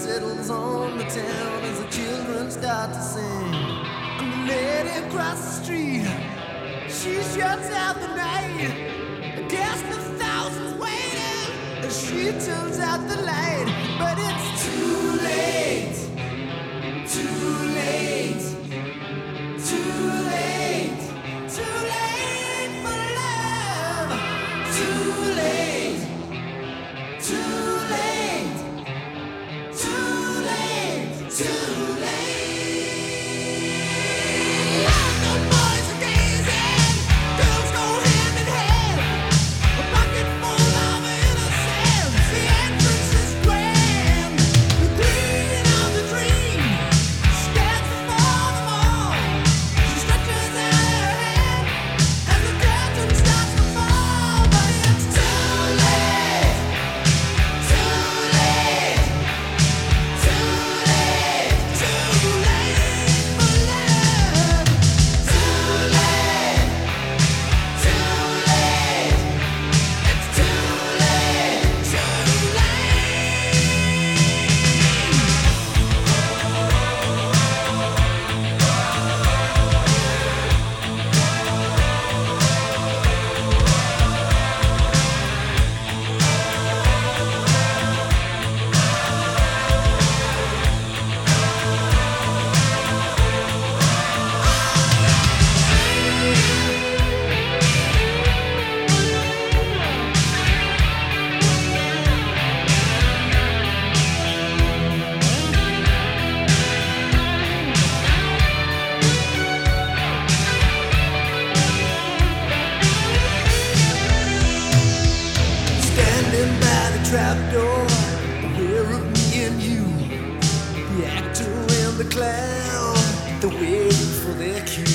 settles on the town as the children start to sing. And the lady across the street, she shuts out the night. Guess the thousands waiting as she turns out the light. But it's too late, too late, too late, too late for love. Too late, too late, too late, too late. The boys are gazing, girls go hand in hand. A pocket full of innocence, the entrance is grand. The green of the dream stands before them all. She stretches out her hand as the curtain starts to fall. But it's too late, too late, too late, too late for love. Too late, too late, it's too late, too standing by the trapdoor, aware of me and you, the actor and the clown, they're waiting for their cue.